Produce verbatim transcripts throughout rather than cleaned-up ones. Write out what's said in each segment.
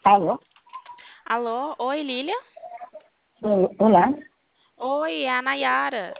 Alô? Alô? Oi, Lília? O- Olá, Oi, é a Nayara.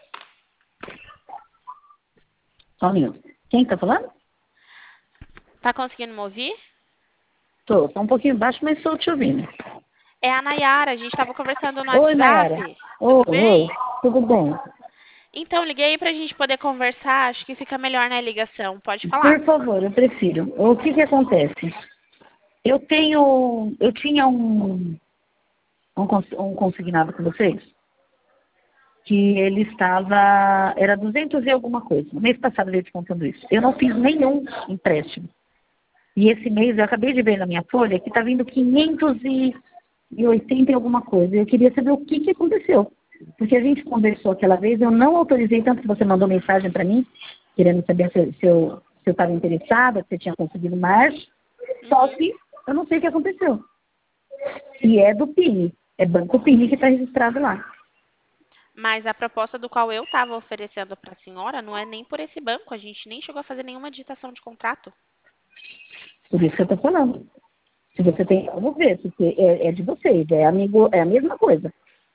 só um minuto. Quem está falando? Tá conseguindo me ouvir? Tô, tá um pouquinho baixo, mas estou te ouvindo. É a Nayara, a gente estava conversando no Oi, Nayara. WhatsApp. Oi, Tudo oi, bem? tudo bem? Então, liguei pra gente poder conversar, acho que fica melhor na ligação. Pode falar. Por favor, eu prefiro. O que que acontece? Eu tenho, eu tinha um, um, cons- um consignado com vocês, que ele estava, era duzentos e alguma coisa. No mês passado eu ia te contando isso. Eu não fiz nenhum empréstimo. E esse mês eu acabei de ver na minha folha que está vindo quinhentos e oitenta e alguma coisa. Eu queria saber o que, que aconteceu. Porque a gente conversou aquela vez, eu não autorizei, tanto que você mandou mensagem para mim, querendo saber se, se eu se eu estava interessada, se eu tinha conseguido mais. Só Uhum. que eu não sei o que aconteceu. E é do Pini, é Banco Pini que está registrado lá. Mas a proposta do qual eu estava oferecendo para a senhora não é nem por esse banco, a gente nem chegou a fazer nenhuma digitação de contrato. Por isso que eu estou falando. Se você tem, vamos ver, porque é, é de vocês, é, amigo, é a mesma coisa.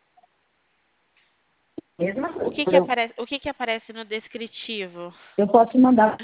Mesma O coisa. que que Eu, aparece, o que que aparece no descritivo? eu posso mandar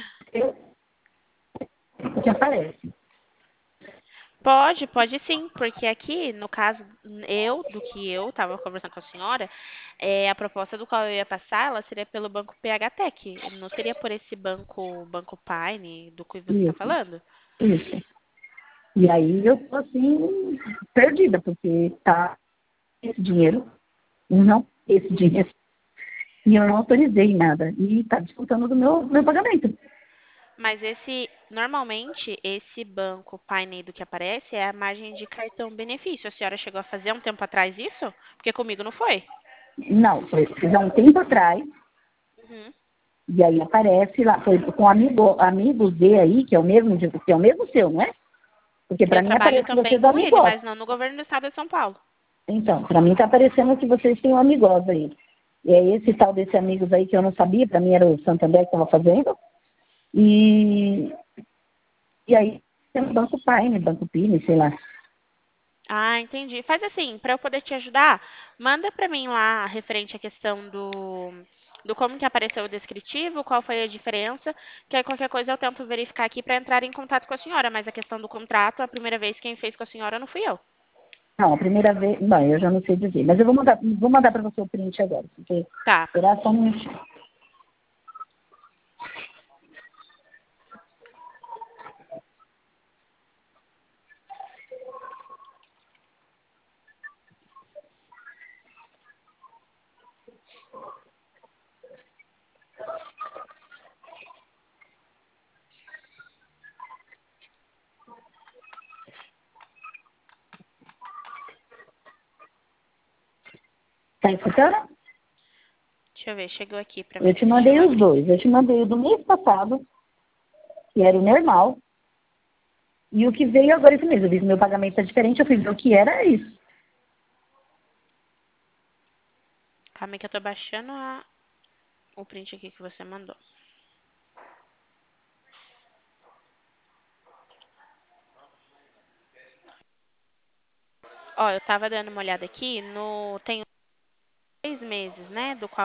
o que aparece. Pode, pode sim, porque aqui, no caso, eu, do que eu estava conversando com a senhora, é, a proposta do qual eu ia passar, ela seria pelo banco P H Tech, não seria por esse banco, Banco Pine, do que você está Isso, falando? isso. E aí eu tô assim, perdida, porque tá esse dinheiro, não esse dinheiro, e eu não autorizei nada. E tá descontando do meu, meu pagamento. Mas esse, normalmente, esse banco Pine do que aparece é a margem de cartão benefício. A senhora chegou a fazer um tempo atrás isso? Porque comigo não foi. Não, foi fiz há um tempo atrás, Uhum. e aí aparece lá, foi com amigo, amigo Z aí, que é o mesmo, de- que é o mesmo seu, não é? Porque Eu para mim trabalho aparece que também vocês são com ele, amigos. mas não no governo do estado de São Paulo. Então, para mim tá aparecendo que vocês têm um amigos aí. E é esse tal desse amigos aí que eu não sabia, para mim era o Santander que estava fazendo. E, e aí tem o Banco Pine, Banco Pine, sei lá. Ah, entendi. Faz assim, para eu poder te ajudar, manda para mim lá referente à questão do, do como que apareceu o descritivo, qual foi a diferença, que aí qualquer coisa eu tento verificar aqui para entrar em contato com a senhora, mas a questão do contrato, a primeira vez quem fez com a senhora não fui eu. Não, a primeira vez, não, eu já não sei dizer, mas eu vou mandar, vou mandar para você o print agora, porque Tá. será só um minutinho. Tá escutando? Deixa eu ver, chegou aqui para Eu mim. te Deixa mandei eu os abrir. dois. Eu te mandei o do mês passado, que era o normal, e o que veio agora esse mês. Eu vi que meu pagamento é diferente, eu fui ver o que era isso. Calma aí que eu tô baixando a- o print aqui que você mandou. Ó, eu tava dando uma olhada aqui no tem seis meses, né, do qual